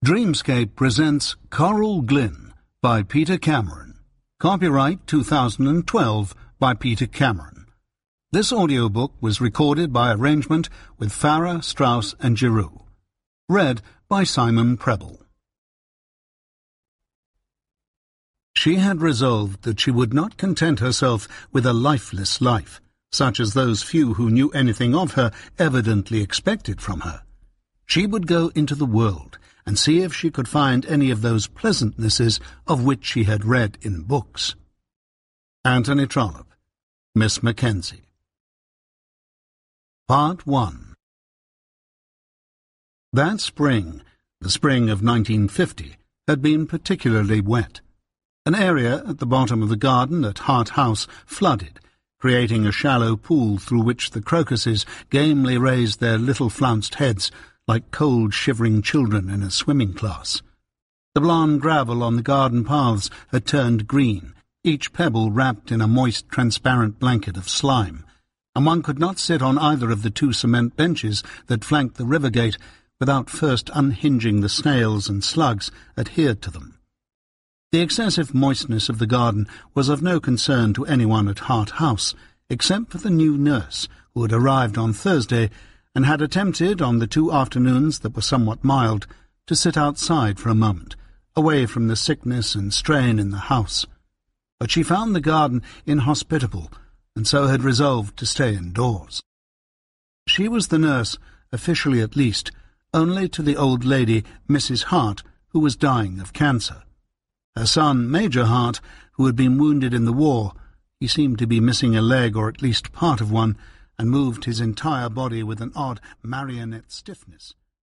Dreamscape presents Coral Glyn by Peter Cameron. Copyright 2012 by Peter Cameron. This audiobook was recorded by arrangement with Farrar, Straus and Giroux. Read by Simon Preble. She had resolved that she would not content herself with a lifeless life, such as those few who knew anything of her evidently expected from her. She would go into the world and see if she could find any of those pleasantnesses of which she had read in books. Anthony Trollope, Miss Mackenzie. Part 1. That spring, the spring of 1950, had been particularly wet. An area at the bottom of the garden at Hart House flooded, creating a shallow pool through which the crocuses gamely raised their little flounced heads like cold, shivering children in a swimming class. The blond gravel on the garden paths had turned green, each pebble wrapped in a moist, transparent blanket of slime, and one could not sit on either of the two cement benches that flanked the river gate without first unhinging the snails and slugs adhered to them. The excessive moistness of the garden was of no concern to anyone at Hart House, except for the new nurse, who had arrived on Thursday and had attempted, on the 2 afternoons that were somewhat mild, to sit outside for a moment, away from the sickness and strain in the house. But she found the garden inhospitable, and so had resolved to stay indoors. She was the nurse, officially at least, only to the old lady, Mrs. Hart, who was dying of cancer. Her son, Major Hart, who had been wounded in the war, he seemed to be missing a leg or at least part of one, and moved his entire body with an odd marionette stiffness,